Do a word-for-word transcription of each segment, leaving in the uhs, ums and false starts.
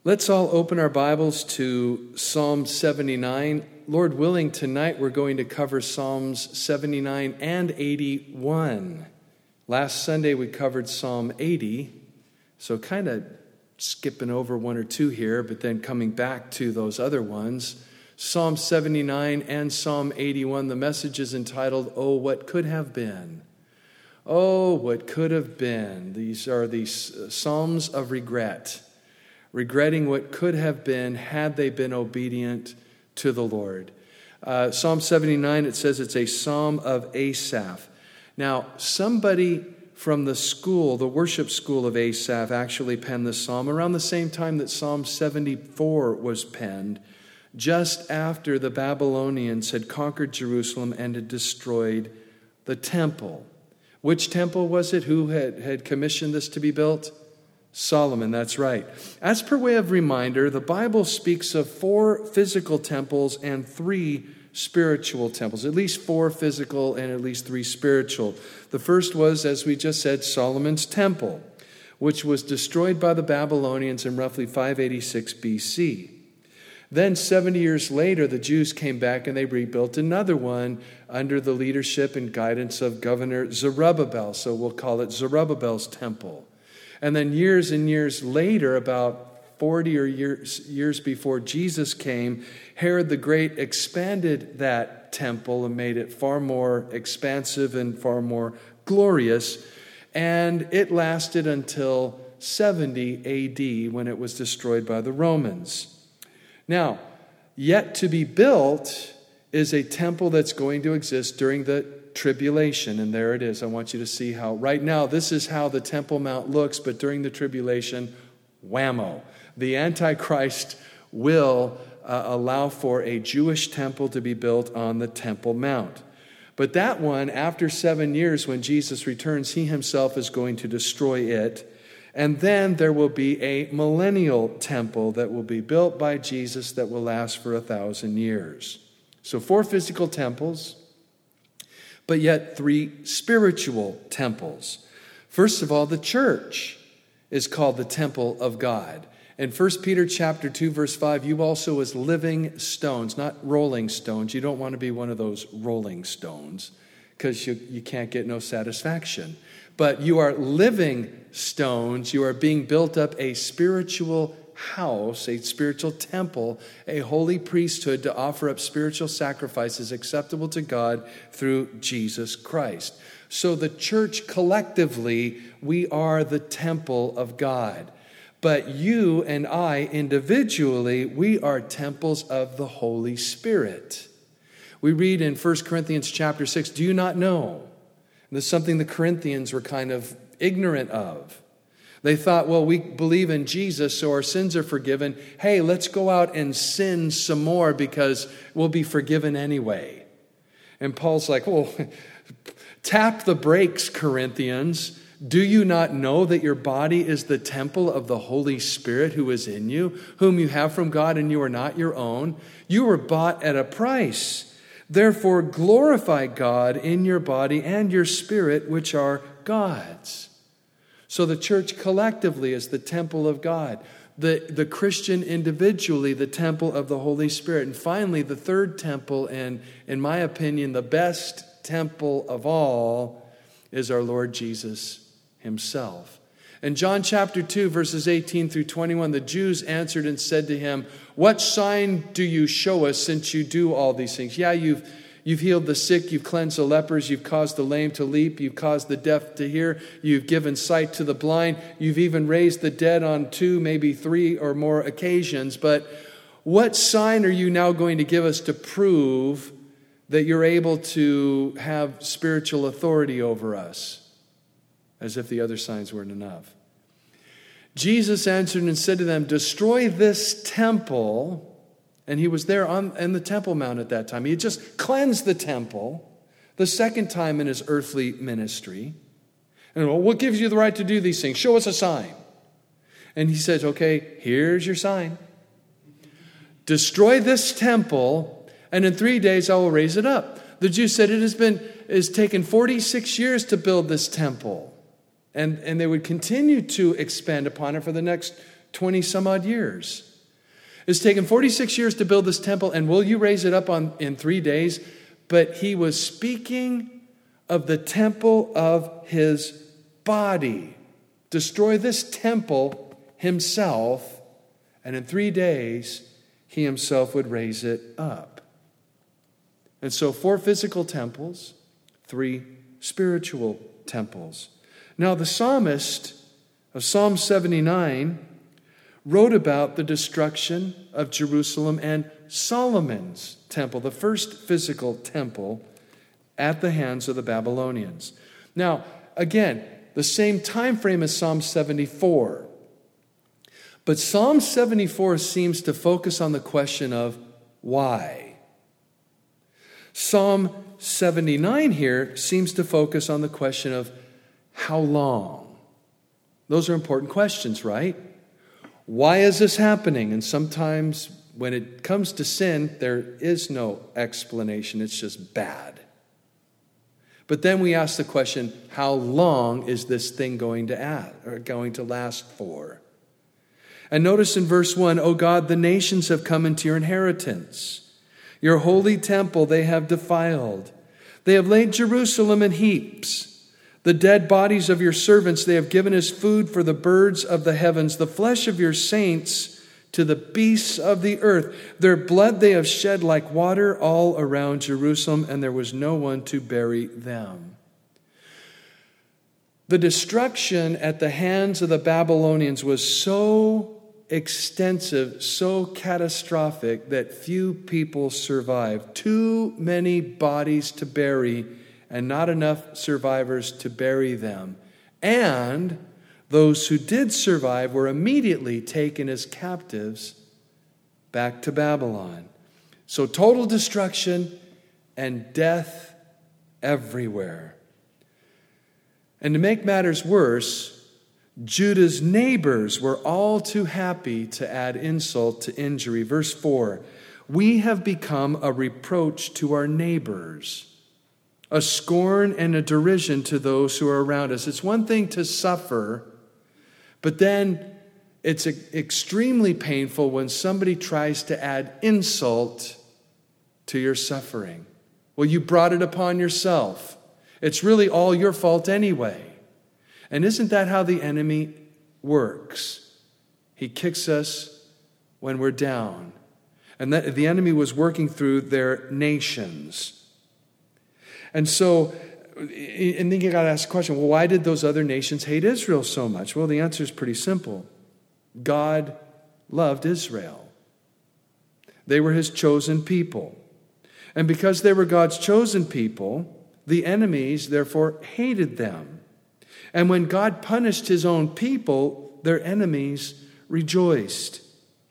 Let's all open our Bibles to Psalm seventy-nine. Lord willing, tonight we're going to cover Psalms seventy-nine and eighty-one. Last Sunday we covered Psalm eighty, so kind of skipping over one or two here, but then coming back to those other ones. Psalm seventy-nine and Psalm eighty-one, the message is entitled, Oh, What Could Have Been. Oh, what could have been. These are the Psalms of regret. Regretting what could have been had they been obedient to the Lord. Uh, Psalm seventy-nine, it says it's a psalm of Asaph. Now, somebody from the school, the worship school of Asaph, actually penned this psalm around the same time that Psalm seventy-four was penned, just after the Babylonians had conquered Jerusalem and had destroyed the temple. Which temple was it? Who had, had commissioned this to be built? Solomon, that's right. As per way of reminder, the Bible speaks of four physical temples and three spiritual temples, at least four physical and at least three spiritual. The first was, as we just said, Solomon's temple, which was destroyed by the Babylonians in roughly five eighty-six B C. Then seventy years later, the Jews came back and they rebuilt another one under the leadership and guidance of Governor Zerubbabel. So we'll call it Zerubbabel's temple. And then years and years later, about forty or years, years before Jesus came, Herod the Great expanded that temple and made it far more expansive and far more glorious. And it lasted until seventy A D when it was destroyed by the Romans. Now, yet to be built is a temple that's going to exist during the tribulation, and there it is. I want you to see how, right now, this is how the Temple Mount looks, but during the tribulation, whammo. The Antichrist will uh, allow for a Jewish temple to be built on the Temple Mount. But that one, after seven years, when Jesus returns, he himself is going to destroy it. And then there will be a millennial temple that will be built by Jesus that will last for a thousand years. So four physical temples, but yet three spiritual temples. First of all, the church is called the temple of God. In First Peter chapter two, verse five, you also as living stones, not rolling stones. You don't want to be one of those rolling stones because you, you can't get no satisfaction. But you are living stones. You are being built up a spiritual house, a spiritual temple, a holy priesthood to offer up spiritual sacrifices acceptable to God through Jesus Christ. So the church collectively, we are the temple of God. But you and I individually, we are temples of the Holy Spirit. We read in First Corinthians chapter six, do you not know? And this is something the Corinthians were kind of ignorant of. They thought, well, we believe in Jesus, so our sins are forgiven. Hey, let's go out and sin some more because we'll be forgiven anyway. And Paul's like, well, tap the brakes, Corinthians. Do you not know that your body is the temple of the Holy Spirit who is in you, whom you have from God, and you are not your own? You were bought at a price. Therefore, glorify God in your body and your spirit, which are God's. So the church collectively is the temple of God. The, the Christian individually, the temple of the Holy Spirit. And finally, the third temple, and in my opinion, the best temple of all, is our Lord Jesus himself. In John chapter two, verses eighteen through twenty-one, the Jews answered and said to him, what sign do you show us since you do all these things? Yeah, you've You've healed the sick, you've cleansed the lepers, you've caused the lame to leap, you've caused the deaf to hear, you've given sight to the blind, you've even raised the dead on two, maybe three or more occasions. But what sign are you now going to give us to prove that you're able to have spiritual authority over us? As if the other signs weren't enough. Jesus answered and said to them, destroy this temple. And he was there on in the Temple Mount at that time. He had just cleansed the temple the second time in his earthly ministry. And well, what gives you the right to do these things? Show us a sign. And he says, okay, here's your sign. Destroy this temple, and in three days I will raise it up. The Jews said it has been it's taken forty-six years to build this temple. And, and they would continue to expand upon it for the next twenty some odd years. It's taken forty-six years to build this temple, and will you raise it up on, in three days? But he was speaking of the temple of his body. Destroy this temple himself, and in three days, he himself would raise it up. And so four physical temples, three spiritual temples. Now the psalmist of Psalm seventy-nine wrote about the destruction of Jerusalem and Solomon's temple, the first physical temple at the hands of the Babylonians. Now, again, the same time frame as Psalm seventy-four. But Psalm seventy-four seems to focus on the question of why. Psalm seventy-nine here seems to focus on the question of how long. Those are important questions, right? Why is this happening? And sometimes when it comes to sin, there is no explanation. It's just bad. But then we ask the question, how long is this thing going to add, or going to last for? And notice in verse one, O God, the nations have come into your inheritance. Your holy temple they have defiled. They have laid Jerusalem in heaps. The dead bodies of your servants they have given as food for the birds of the heavens, the flesh of your saints to the beasts of the earth. Their blood they have shed like water all around Jerusalem, and there was no one to bury them. The destruction at the hands of the Babylonians was so extensive, so catastrophic, that few people survived. Too many bodies to bury, and not enough survivors to bury them. And those who did survive were immediately taken as captives back to Babylon. So total destruction and death everywhere. And to make matters worse, Judah's neighbors were all too happy to add insult to injury. Verse four, we have become a reproach to our neighbors, a scorn and a derision to those who are around us. It's one thing to suffer, but then it's extremely painful when somebody tries to add insult to your suffering. Well, you brought it upon yourself. It's really all your fault anyway. And isn't that how the enemy works? He kicks us when we're down. And that the enemy was working through their nations. And so, and then you got to ask the question, well, why did those other nations hate Israel so much? Well, the answer is pretty simple. God loved Israel. They were his chosen people. And because they were God's chosen people, the enemies, therefore, hated them. And when God punished his own people, their enemies rejoiced.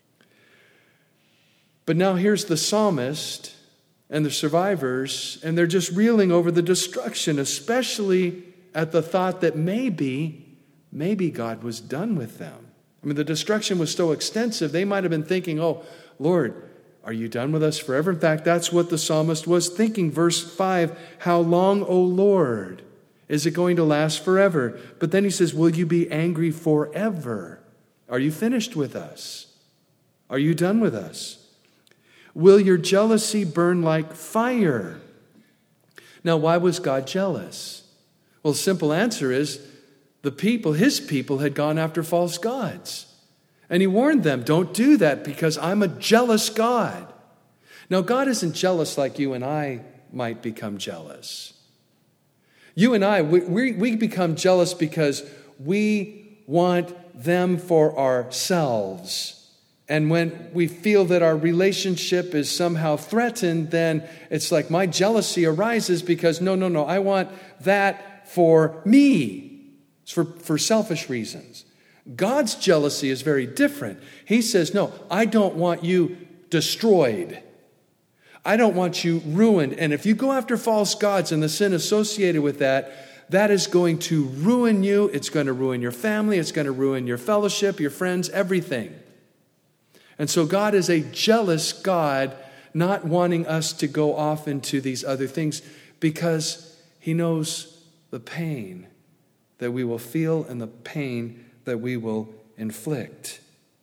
But now here's the psalmist and the survivors, and they're just reeling over the destruction, especially at the thought that maybe, maybe God was done with them. I mean, the destruction was so extensive, they might have been thinking, oh, Lord, are you done with us forever? In fact, that's what the psalmist was thinking. Verse five, how long, O Lord? Is it going to last forever? But then he says, will you be angry forever? Are you finished with us? Are you done with us? Will your jealousy burn like fire? Now, why was God jealous? Well, the simple answer is the people, his people, had gone after false gods. And he warned them, don't do that because I'm a jealous God. Now, God isn't jealous like you and I might become jealous. You and I, we, we, we become jealous because we want them for ourselves. And when we feel that our relationship is somehow threatened, then it's like my jealousy arises because, no, no, no, I want that for me. It's for, for selfish reasons. God's jealousy is very different. He says, no, I don't want you destroyed. I don't want you ruined. And if you go after false gods and the sin associated with that, that is going to ruin you. It's going to ruin your family. It's going to ruin your fellowship, your friends, everything. And so God is a jealous God, not wanting us to go off into these other things because he knows the pain that we will feel and the pain that we will inflict.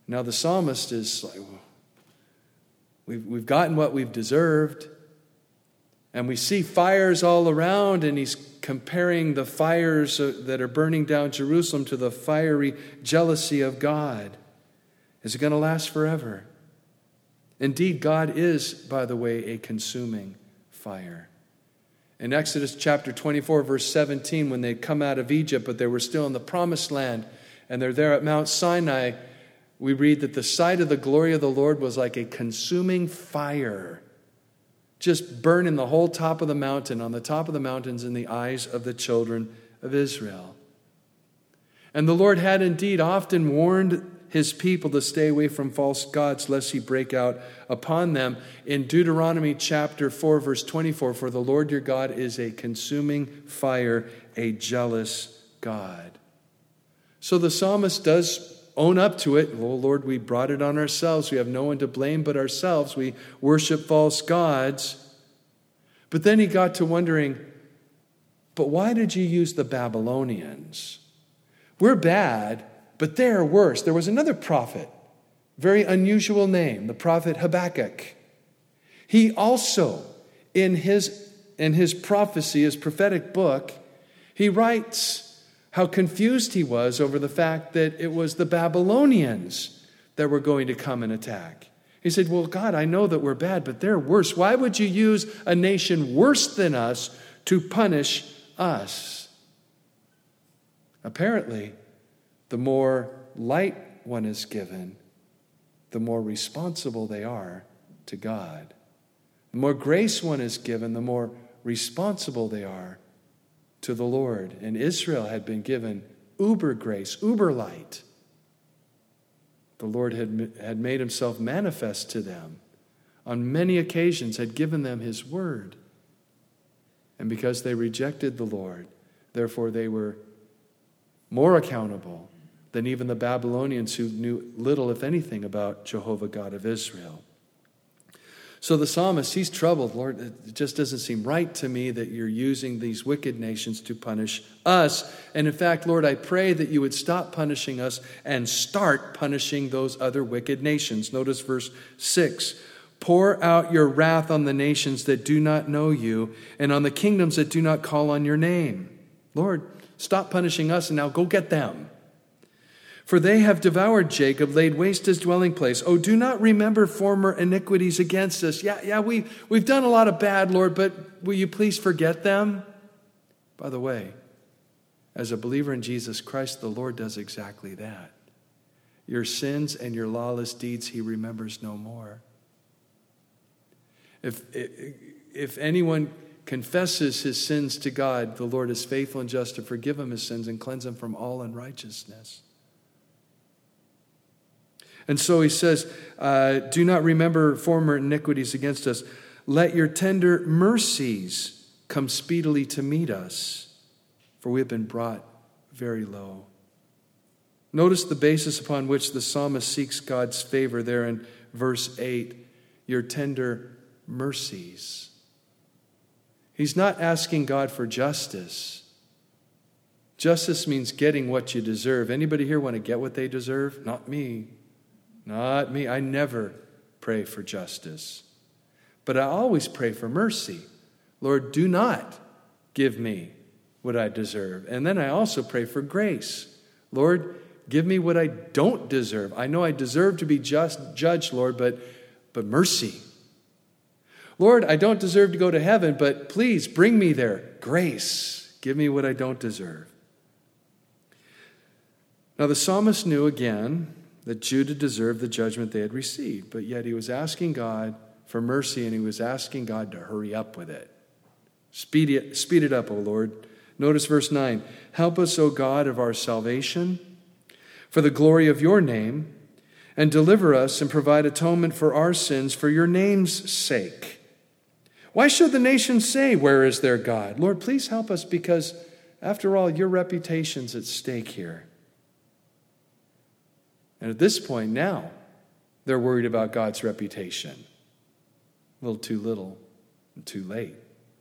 Now the psalmist is like, well, we've, we've gotten what we've deserved. And we see fires all around, and he's comparing the fires that are burning down Jerusalem to the fiery jealousy of God. Is it going to last forever? Indeed, God is, by the way, a consuming fire. In Exodus chapter twenty-four, verse seventeen, when they'd come out of Egypt, but they were still in the promised land, and they're there at Mount Sinai, we read that the sight of the glory of the Lord was like a consuming fire, just burning the whole top of the mountain, on the top of the mountains in the eyes of the children of Israel. And the Lord had indeed often warned his people to stay away from false gods, lest he break out upon them. In Deuteronomy chapter four, verse twenty-four, for the Lord your God is a consuming fire, a jealous God. So the psalmist does own up to it. Oh, Lord, we brought it on ourselves. We have no one to blame but ourselves. We worship false gods. But then he got to wondering, but why did you use the Babylonians? We're bad, but they're worse. There was another prophet, very unusual name, the prophet Habakkuk. He also, in his, in his prophecy, his prophetic book, he writes how confused he was over the fact that it was the Babylonians that were going to come and attack. He said, well, God, I know that we're bad, but they're worse. Why would you use a nation worse than us to punish us? Apparently, the more light one is given, the more responsible they are to God. The more grace one is given, the more responsible they are to the Lord. And Israel had been given uber grace, uber light. The Lord had, had made himself manifest to them on many occasions, had given them his word. And because they rejected the Lord, therefore they were more accountable than even the Babylonians, who knew little, if anything, about Jehovah God of Israel. So the psalmist, he's troubled. Lord, it just doesn't seem right to me that you're using these wicked nations to punish us. And in fact, Lord, I pray that you would stop punishing us and start punishing those other wicked nations. Notice verse six. Pour out your wrath on the nations that do not know you, and on the kingdoms that do not call on your name. Lord, stop punishing us and now go get them. For they have devoured Jacob, laid waste his dwelling place. Oh, do not remember former iniquities against us. Yeah, yeah, we, we've done a lot of bad, Lord, but will you please forget them? By the way, as a believer in Jesus Christ, the Lord does exactly that. Your sins and your lawless deeds he remembers no more. If, if anyone confesses his sins to God, the Lord is faithful and just to forgive him his sins and cleanse him from all unrighteousness. And so he says, uh, do not remember former iniquities against us. Let your tender mercies come speedily to meet us, for we have been brought very low. Notice the basis upon which the psalmist seeks God's favor there in verse eight, your tender mercies. He's not asking God for justice. Justice means getting what you deserve. Anybody here want to get what they deserve? Not me. Not me. I never pray for justice. But I always pray for mercy. Lord, do not give me what I deserve. And then I also pray for grace. Lord, give me what I don't deserve. I know I deserve to be just judged, Lord, but, but mercy. Lord, I don't deserve to go to heaven, but please bring me there. Grace. Give me what I don't deserve. Now the psalmist knew again that Judah deserved the judgment they had received, but yet he was asking God for mercy, and he was asking God to hurry up with it. Speed it, speed it up, O Lord. Notice verse nine. Help us, O God of our salvation, for the glory of your name, and deliver us and provide atonement for our sins for your name's sake. Why should the nations say, where is their God? Lord, please help us, because after all, your reputation's at stake here. And at this point now, they're worried about God's reputation. A little too little and too late.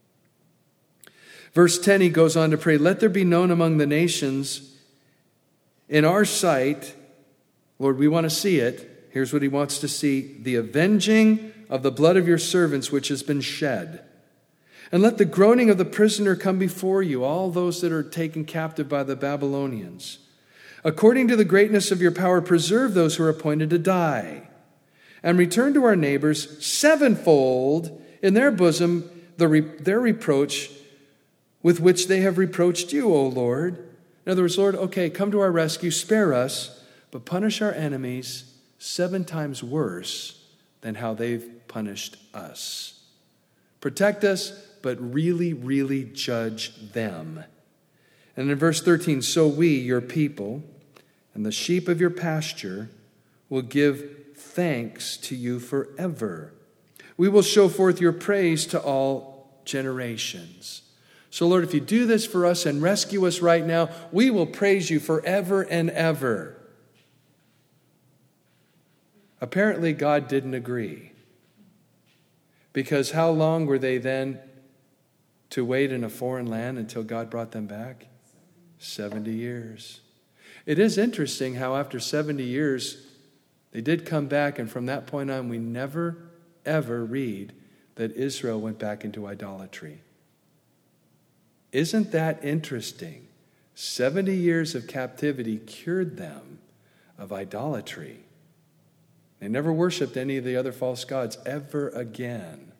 Verse ten, he goes on to pray, let there be known among the nations in our sight Lord, we want to see it. Here's what he wants to see: the avenging of the blood of your servants which has been shed. And let the groaning of the prisoner come before you, all those that are taken captive by the Babylonians. According to the greatness of your power, preserve those who are appointed to die. And return to our neighbors sevenfold in their bosom the re- their reproach with which they have reproached you, O Lord. In other words, Lord, okay, come to our rescue, spare us, but punish our enemies seven times worse than how they've punished us. Protect us, but really, really judge them. And in verse thirteen, so we, your people, and the sheep of your pasture, will give thanks to you forever. We will show forth your praise to all generations. So, Lord, if you do this for us and rescue us right now, we will praise you forever and ever. Apparently, God didn't agree. Because how long were they then to wait in a foreign land until God brought them back? seventy years. It is interesting how after seventy years, they did come back, and from that point on, we never, ever read that Israel went back into idolatry. Isn't that interesting? seventy years of captivity cured them of idolatry. They never worshiped any of the other false gods ever again.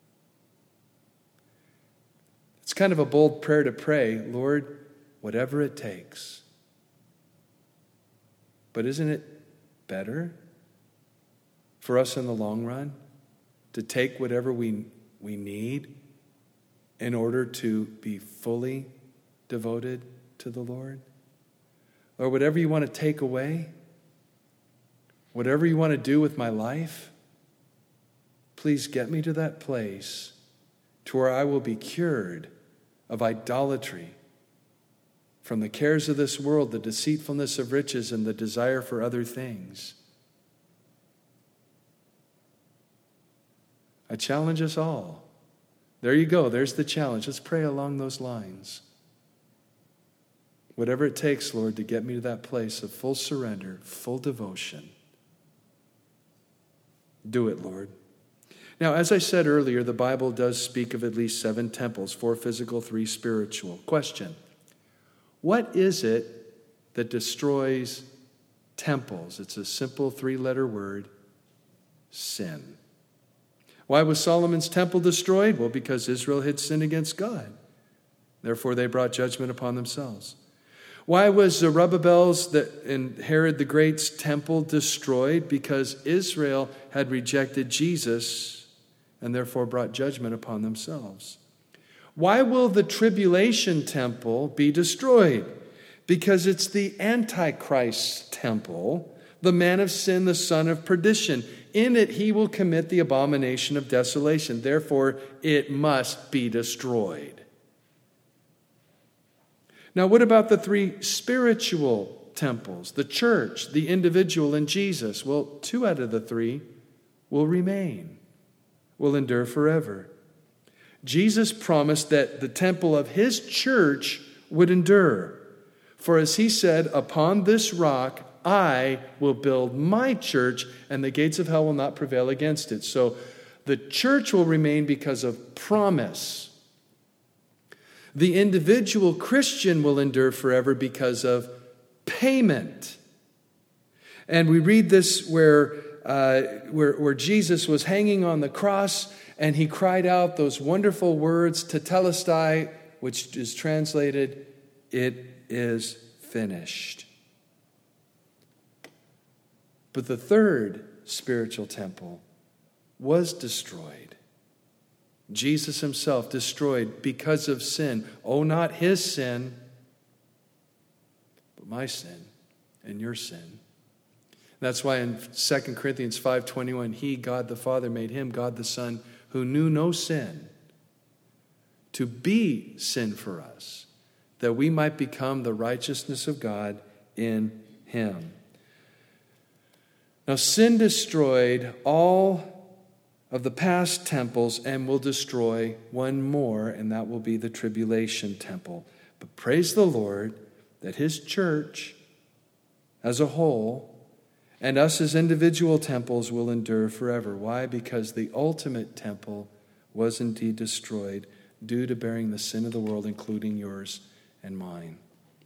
It's kind of a bold prayer to pray, Lord, whatever it takes. But isn't it better for us in the long run to take whatever we, we need in order to be fully devoted to the Lord? Or whatever you want to take away, whatever you want to do with my life, please get me to that place to where I will be cured of idolatry, from the cares of this world, the deceitfulness of riches, and the desire for other things. I challenge us all. There you go. There's the challenge. Let's pray along those lines. Whatever it takes, Lord, to get me to that place of full surrender, full devotion. Do it, Lord. Now, as I said earlier, the Bible does speak of at least seven temples, four physical, three spiritual. Question: what is it that destroys temples? It's a simple three-letter word: sin. Why was Solomon's temple destroyed? Well, because Israel had sinned against God. Therefore, they brought judgment upon themselves. Why was Zerubbabel's and Herod the Great's temple destroyed? Because Israel had rejected Jesus and therefore brought judgment upon themselves. Why will the tribulation temple be destroyed? Because it's the Antichrist temple, the man of sin, the son of perdition. In it he will commit the abomination of desolation. Therefore, it must be destroyed. Now, what about the three spiritual temples? The church, the individual, and Jesus. Well, two out of the three will remain, will endure forever. Jesus promised that the temple of his church would endure. For as he said, upon this rock I will build my church, and the gates of hell will not prevail against it. So the church will remain because of promise. The individual Christian will endure forever because of payment. And we read this where, uh, where, where Jesus was hanging on the cross, and he cried out those wonderful words, tetelestai, which is translated, it is finished. But the third spiritual temple was destroyed. Jesus himself destroyed because of sin. Oh, not his sin, but my sin and your sin. That's why in Second Corinthians five twenty-one, he, God the Father, made him, God the Son, who knew no sin, to be sin for us, that we might become the righteousness of God in him. Now, sin destroyed all of the past temples and will destroy one more, and that will be the tribulation temple. But praise the Lord that his church as a whole And us as individual temples will endure forever. Why? Because the ultimate temple was indeed destroyed due to bearing the sin of the world, including yours and mine.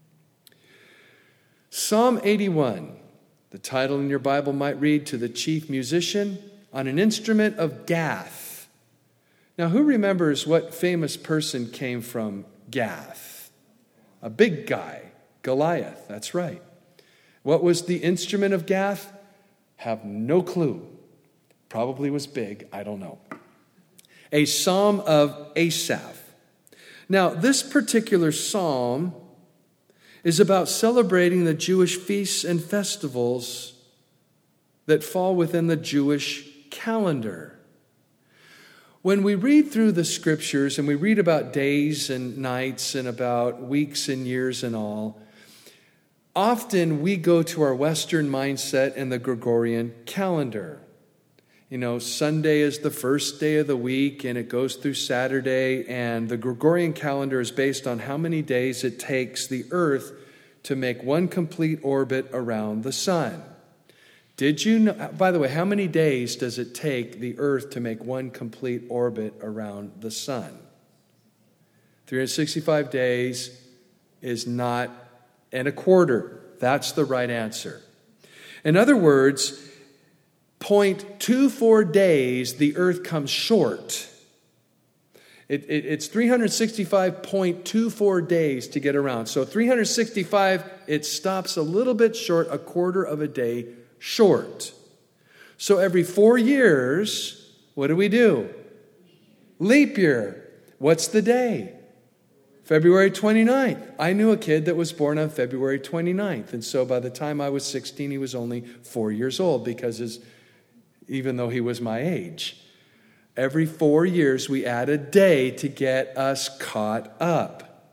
Psalm eighty-one, the title in your Bible might read, "To the chief musician on an instrument of Gath." Now, who remembers what famous person came from Gath? A big guy, Goliath, that's right. What was the instrument of Gath? Have no clue. Probably was big, I don't know. A psalm of Asaph. Now, this particular psalm is about celebrating the Jewish feasts and festivals that fall within the Jewish calendar. When we read through the scriptures and we read about days and nights and about weeks and years and all, often we go to our Western mindset and the Gregorian calendar. You know, Sunday is the first day of the week and it goes through Saturday, and the Gregorian calendar is based on how many days it takes the earth to make one complete orbit around the sun. Did you know, by the way, how many days does it take the earth to make one complete orbit around the sun? three hundred sixty-five days is not and a quarter. That's the right answer. In other words, zero point two four days the earth comes short. It, it, it's three hundred sixty-five point two four days to get around. So three hundred sixty-five, it stops a little bit short, a quarter of a day short. So every four years, what do we do? Leap year. What's the day? February twenty-ninth. I knew a kid that was born on February twenty-ninth. And so by the time I was sixteen, he was only four years old because his, even though he was my age. Every four years, we add a day to get us caught up.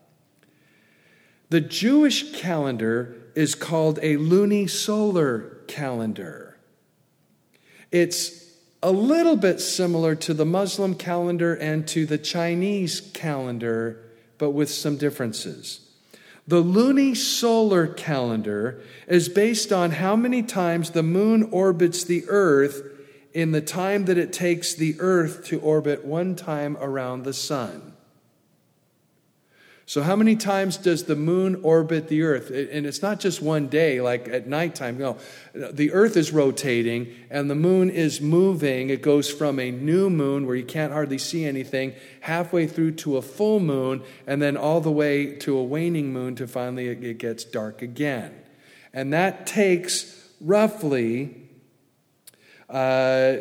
The Jewish calendar is called a lunisolar calendar. It's a little bit similar to the Muslim calendar and to the Chinese calendar, but with some differences. The lunisolar calendar is based on how many times the moon orbits the earth in the time that it takes the earth to orbit one time around the sun. So how many times does the moon orbit the earth? And it's not just one day, like at nighttime. No, the earth is rotating and the moon is moving. It goes from a new moon where you can't hardly see anything, halfway through to a full moon, and then all the way to a waning moon to finally it gets dark again. And that takes roughly, uh,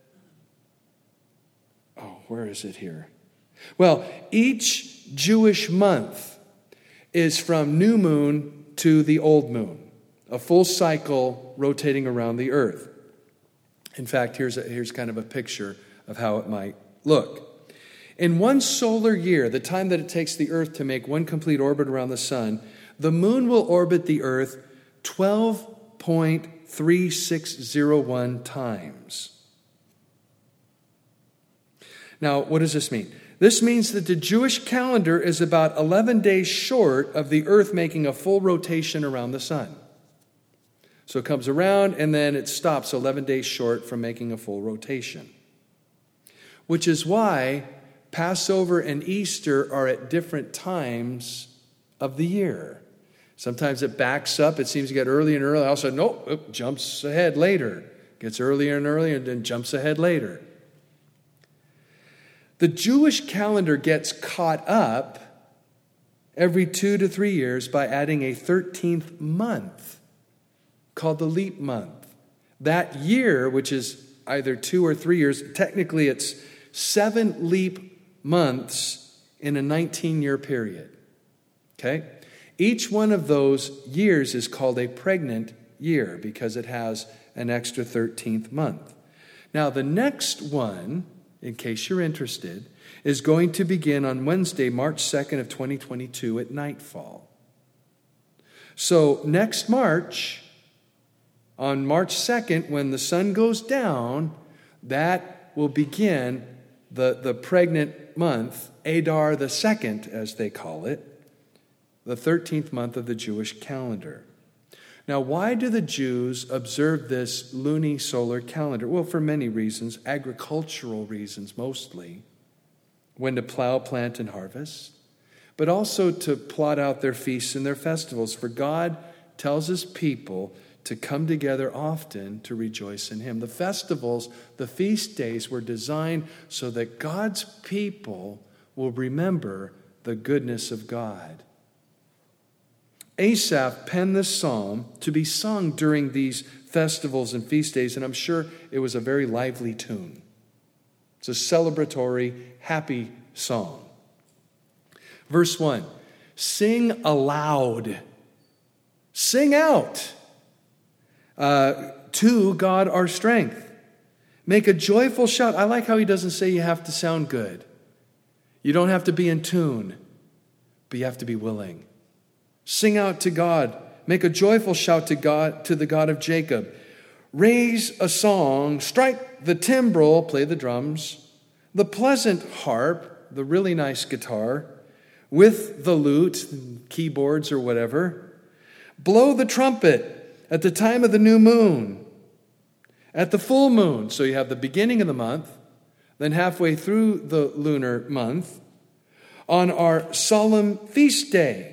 oh, where is it here? Well, each Jewish month is from new moon to the old moon, a full cycle rotating around the earth. In fact, here's a, here's kind of a picture of how it might look. In one solar year, the time that it takes the earth to make one complete orbit around the sun, the moon will orbit the earth twelve point three six zero one times. Now, what does this mean? This means that the Jewish calendar is about eleven days short of the earth making a full rotation around the sun. So it comes around and then it stops eleven days short from making a full rotation. Which is why Passover and Easter are at different times of the year. Sometimes it backs up, it seems to get earlier and earlier. Also, nope, it jumps ahead later. Gets earlier and earlier and then jumps ahead later. The Jewish calendar gets caught up every two to three years by adding a thirteenth month called the leap month. That year, which is either two or three years, technically it's seven leap months in a nineteen-year period. Okay? Each one of those years is called a pregnant year because it has an extra thirteenth month. Now, the next one, in case you're interested, is going to begin on Wednesday, March second of twenty twenty-two at nightfall. So next March, on March second, when the sun goes down, that will begin the, the pregnant month, Adar the second, as they call it, the thirteenth month of the Jewish calendar. Now, why do the Jews observe this lunisolar calendar? Well, for many reasons, agricultural reasons mostly, when to plow, plant, and harvest, but also to plot out their feasts and their festivals. For God tells his people to come together often to rejoice in him. The festivals, the feast days were designed so that God's people will remember the goodness of God. Asaph penned this psalm to be sung during these festivals and feast days, and I'm sure it was a very lively tune. It's a celebratory, happy song. Verse one, sing aloud, sing out uh, to God our strength. Make a joyful shout. I like how he doesn't say you have to sound good. You don't have to be in tune, but you have to be willing. Sing out to God. Make a joyful shout to God, to the God of Jacob. Raise a song, strike the timbrel, play the drums, the pleasant harp, the really nice guitar, with the lute, keyboards or whatever. Blow the trumpet at the time of the new moon, at the full moon. So you have the beginning of the month, then halfway through the lunar month, on our solemn feast day.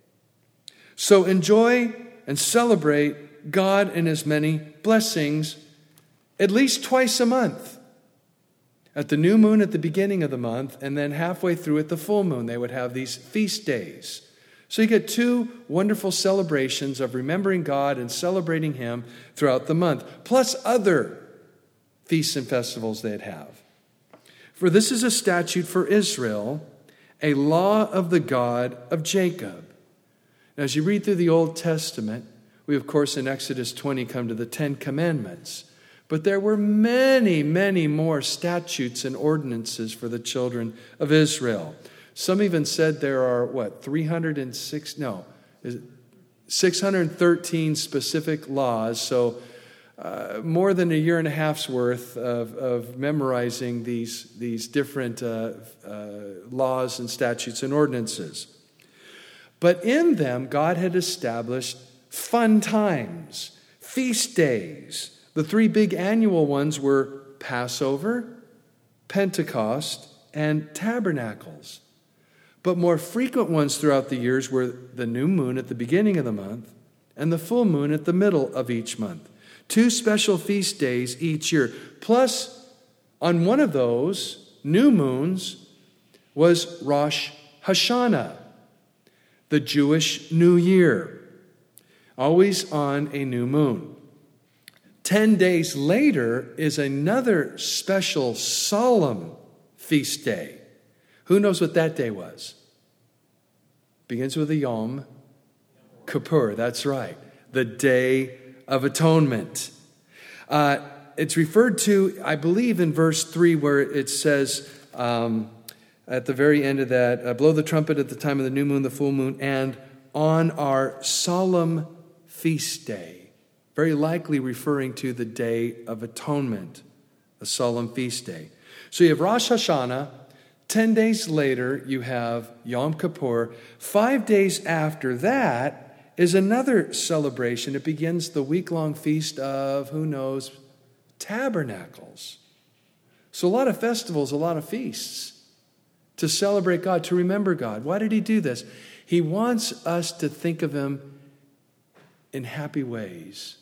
So enjoy and celebrate God and his many blessings at least twice a month. At the new moon at the beginning of the month, and then halfway through at the full moon, they would have these feast days. So you get two wonderful celebrations of remembering God and celebrating him throughout the month, plus other feasts and festivals they'd have. For this is a statute for Israel, a law of the God of Jacob. Now, as you read through the Old Testament, we, of course, in Exodus twenty come to the Ten Commandments. But there were many, many more statutes and ordinances for the children of Israel. Some even said there are, what, three hundred six, no, is it six hundred thirteen specific laws. So uh, more than a year and a half's worth of, of memorizing these, these different uh, uh, laws and statutes and ordinances. But in them, God had established fun times, feast days. The three big annual ones were Passover, Pentecost, and Tabernacles. But more frequent ones throughout the years were the new moon at the beginning of the month and the full moon at the middle of each month. Two special feast days each year. Plus, on one of those new moons was Rosh Hashanah, the Jewish New Year, always on a new moon. Ten days later is another special solemn feast day. Who knows what that day was? Begins with a Yom Kippur. That's right. The Day of Atonement. Uh, it's referred to, I believe, in verse three where it says um, at the very end of that, uh, blow the trumpet at the time of the new moon, the full moon, and on our solemn feast day. Very likely referring to the Day of Atonement, a solemn feast day. So you have Rosh Hashanah. Ten days later, you have Yom Kippur. Five days after that is another celebration. It begins the week-long feast of, who knows, Tabernacles. So a lot of festivals, a lot of feasts to celebrate God, to remember God. Why did he do this? He wants us to think of him in happy ways.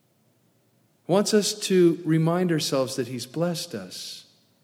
He wants us to remind ourselves that he's blessed us.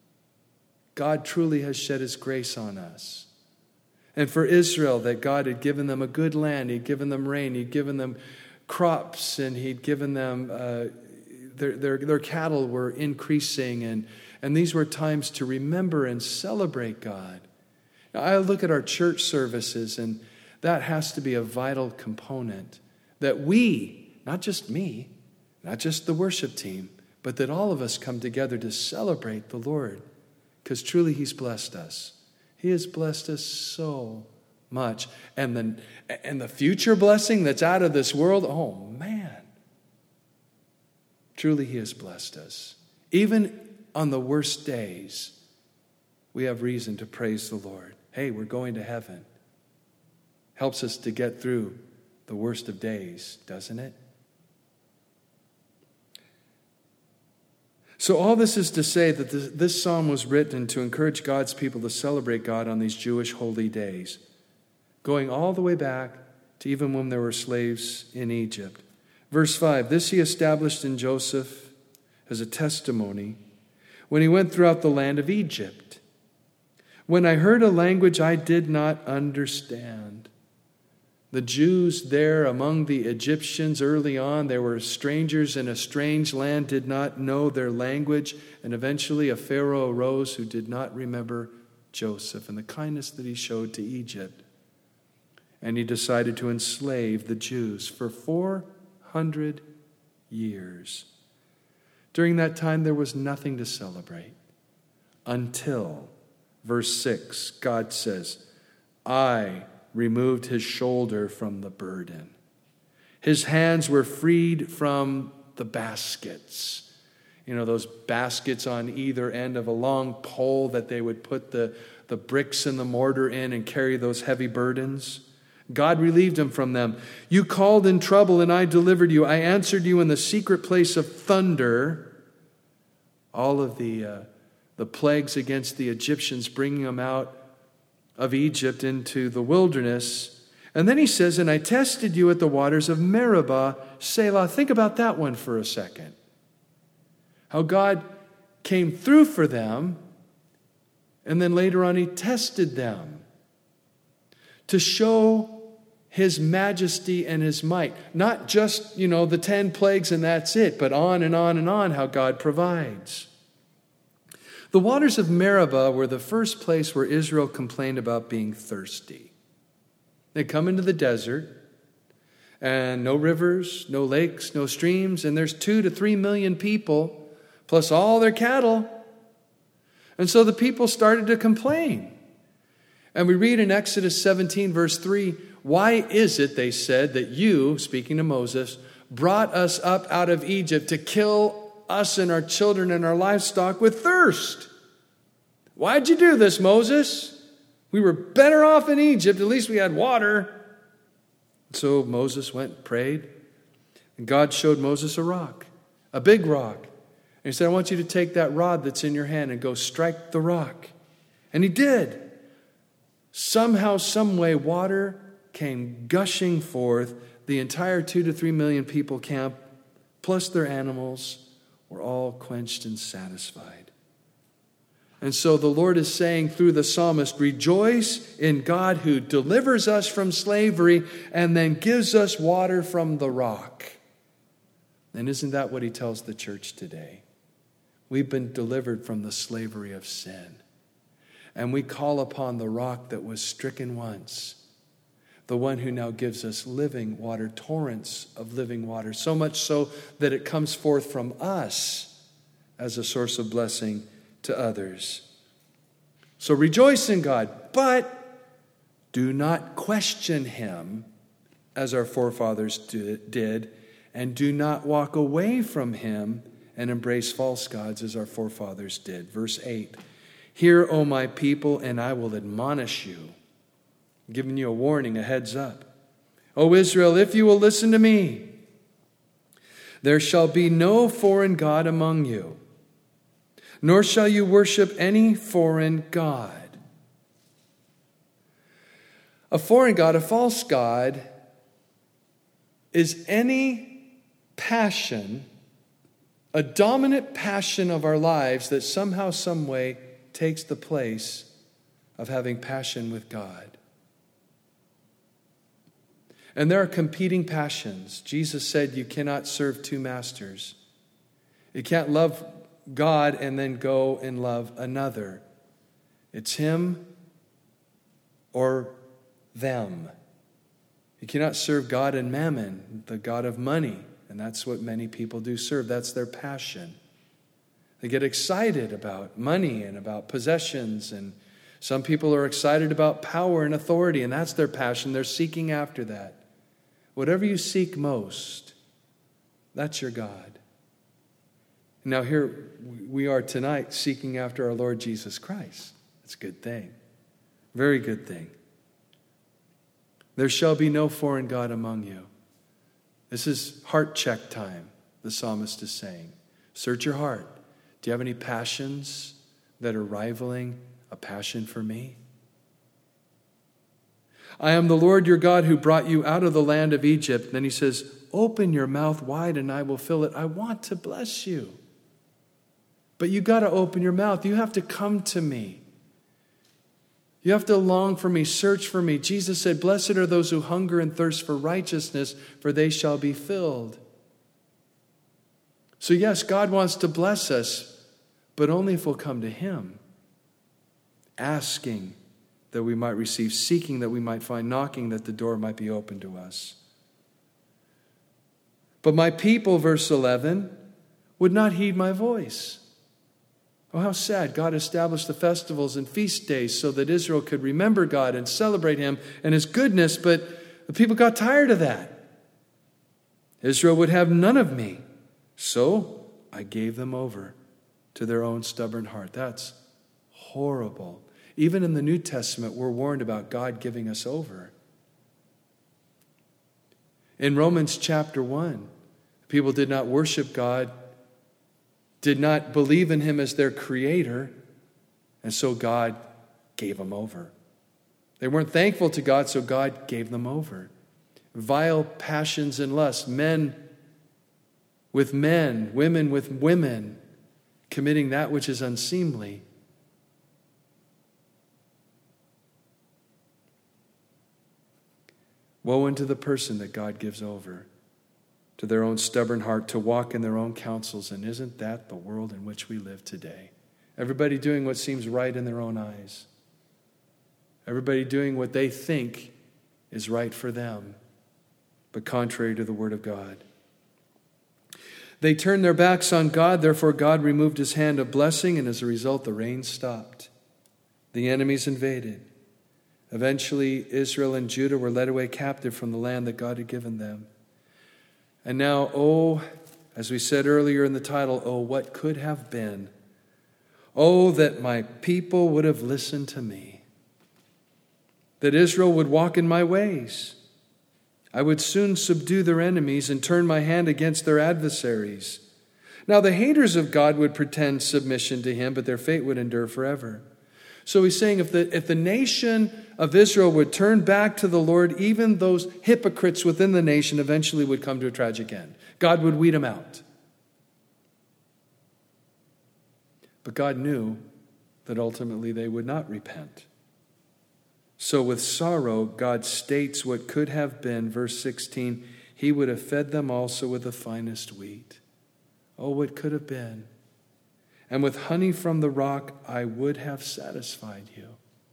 God truly has shed his grace on us. And for Israel, that God had given them a good land, he'd given them rain, he'd given them crops, and he'd given them, uh, their, their, their cattle were increasing, and, and these were times to remember and celebrate God. Now, I look at our church services, and that has to be a vital component, that we, not just me, not just the worship team, but that all of us come together to celebrate the Lord. Because truly he's blessed us. He has blessed us so much. And the, and the future blessing that's out of this world, oh man. Truly he has blessed us. Even on the worst days, we have reason to praise the Lord. Hey, we're going to heaven. Helps us to get through the worst of days, doesn't it? So all this is to say that this, this psalm was written to encourage God's people to celebrate God on these Jewish holy days, going all the way back to even when there were slaves in Egypt. Verse five, this he established in Joseph as a testimony when he went throughout the land of Egypt, when I heard a language I did not understand. The Jews there among the Egyptians early on, they were strangers in a strange land, did not know their language, and eventually a Pharaoh arose who did not remember Joseph and the kindness that he showed to Egypt. And he decided to enslave the Jews for four hundred years. During that time, there was nothing to celebrate until, verse six, God says, I removed his shoulder from the burden. His hands were freed from the baskets. You know, those baskets on either end of a long pole that they would put the, the bricks and the mortar in and carry those heavy burdens. God relieved him from them. You called in trouble and I delivered you. I answered you in the secret place of thunder. All of the, uh, the plagues against the Egyptians, bringing them out of Egypt into the wilderness. And then he says, and I tested you at the waters of Meribah, Selah. Think about that one for a second. How God came through for them, and then later on he tested them to show his majesty and his might. Not just, you know, the ten plagues and that's it, but on and on and on how God provides. The waters of Meribah were the first place where Israel complained about being thirsty. They come into the desert, and no rivers, no lakes, no streams, and there's two to three million people, plus all their cattle. And so the people started to complain. And we read in Exodus seventeen, verse three, why is it, they said, that you, speaking to Moses, brought us up out of Egypt to kill us and our children and our livestock with thirst? Why'd you do this, Moses? We were better off in Egypt. At least we had water. So Moses went and prayed. And God showed Moses a rock, a big rock. And he said, I want you to take that rod that's in your hand and go strike the rock. And he did. Somehow, some way, water came gushing forth. The entire two to three million people camp, plus their animals, were all quenched and satisfied. And so the Lord is saying through the psalmist, rejoice in God who delivers us from slavery and then gives us water from the rock. And isn't that what he tells the church today? We've been delivered from the slavery of sin. And we call upon the rock that was stricken once, the one who now gives us living water, torrents of living water, so much so that it comes forth from us as a source of blessing to others. So rejoice in God, but do not question him as our forefathers did, and do not walk away from him and embrace false gods as our forefathers did. Verse eight, hear, O my people, and I will admonish you. I'm giving you a warning, a heads up. O Israel, if you will listen to me, there shall be no foreign god among you, nor shall you worship any foreign god. A foreign god, a false god, is any passion, a dominant passion of our lives that somehow, some way takes the place of having passion with God. And there are competing passions. Jesus said you cannot serve two masters. You can't love God and then go and love another. It's him or them. You cannot serve God and mammon, the god of money. And that's what many people do serve. That's their passion. They get excited about money and about possessions. And some people are excited about power and authority. And that's their passion. They're seeking after that. Whatever you seek most, that's your God. Now here we are tonight seeking after our Lord Jesus Christ. That's a good thing. Very good thing. There shall be no foreign god among you. This is heart check time, the psalmist is saying. Search your heart. Do you have any passions that are rivaling a passion for me? I am the Lord your God who brought you out of the land of Egypt. And then he says, open your mouth wide and I will fill it. I want to bless you. But you got to open your mouth. You have to come to me. You have to long for me, search for me. Jesus said, blessed are those who hunger and thirst for righteousness, for they shall be filled. So yes, God wants to bless us, but only if we'll come to him, asking that we might receive, seeking that we might find, knocking that the door might be open to us. But my people, verse eleven, would not heed my voice. Oh, how sad. God established the festivals and feast days so that Israel could remember God and celebrate him and his goodness, but the people got tired of that. Israel would have none of me, so I gave them over to their own stubborn heart. That's horrible. Even in the New Testament, we're warned about God giving us over. In Romans chapter one, people did not worship God, did not believe in him as their creator, and so God gave them over. They weren't thankful to God, so God gave them over. Vile passions and lust, men with men, women with women, committing that which is unseemly. Woe unto the person that God gives over to their own stubborn heart, to walk in their own counsels. And isn't that the world in which we live today? Everybody doing what seems right in their own eyes. Everybody doing what they think is right for them, but contrary to the word of God. They turned their backs on God, therefore God removed his hand of blessing, and as a result the rain stopped. The enemies invaded. Eventually, Israel and Judah were led away captive from the land that God had given them. And now, oh, as we said earlier in the title, oh, what could have been. Oh, that my people would have listened to me. That Israel would walk in my ways. I would soon subdue their enemies and turn my hand against their adversaries. Now, the haters of God would pretend submission to him, but their fate would endure forever. So he's saying if the, if the nation of Israel would turn back to the Lord, even those hypocrites within the nation eventually would come to a tragic end. God would weed them out. But God knew that ultimately they would not repent. So with sorrow, God states what could have been. Verse sixteen, he would have fed them also with the finest wheat. Oh, what could have been. And with honey from the rock, I would have satisfied you.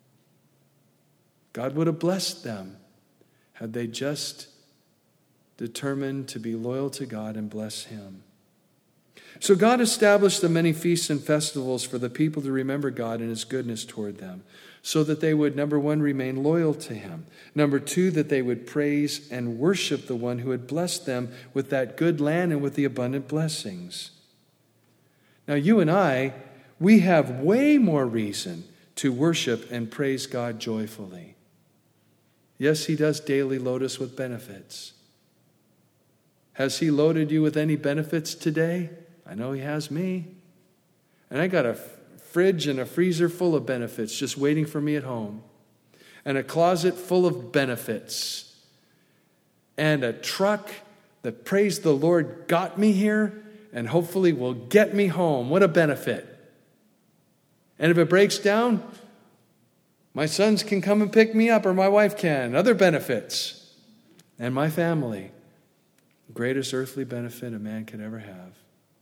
God would have blessed them had they just determined to be loyal to God and bless him. So God established the many feasts and festivals for the people to remember God and his goodness toward them, so that they would, number one, remain loyal to him. Number two, that they would praise and worship the one who had blessed them with that good land and with the abundant blessings. Now, you and I, we have way more reason to worship and praise God joyfully. Yes, he does daily load us with benefits. Has he loaded you with any benefits today? I know he has me. And I got a fridge and a freezer full of benefits just waiting for me at home. And a closet full of benefits. And a truck that, praise the Lord, got me here and hopefully will get me home. What a benefit. And if it breaks down, my sons can come and pick me up, or my wife can. Other benefits. And my family. The greatest earthly benefit a man could ever have.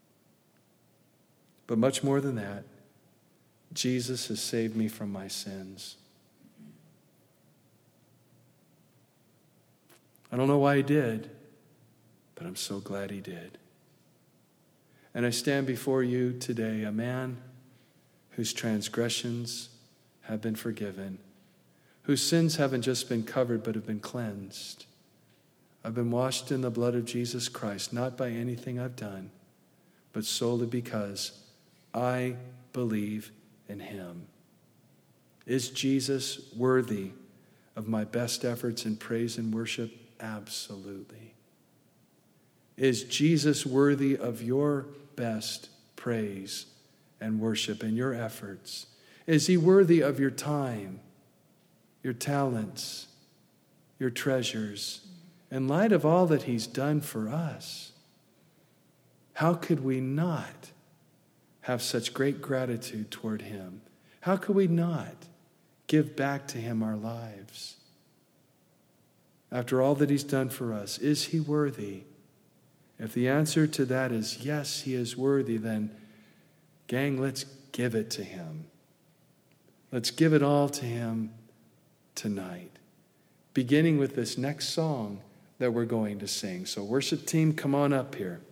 But much more than that, Jesus has saved me from my sins. I don't know why he did, but I'm so glad he did. And I stand before you today, a man whose transgressions have been forgiven, whose sins haven't just been covered but have been cleansed. I've been washed in the blood of Jesus Christ, not by anything I've done, but solely because I believe in him. Is Jesus worthy of my best efforts in praise and worship? Absolutely. Is Jesus worthy of your best praise and worship and your efforts? Is he worthy of your time, your talents, your treasures? In light of all that he's done for us, how could we not have such great gratitude toward him? How could we not give back to him our lives? After all that he's done for us, is he worthy? If the answer to that is yes, he is worthy, then, gang, let's give it to him. Let's give it all to him tonight, beginning with this next song that we're going to sing. So worship team, come on up here.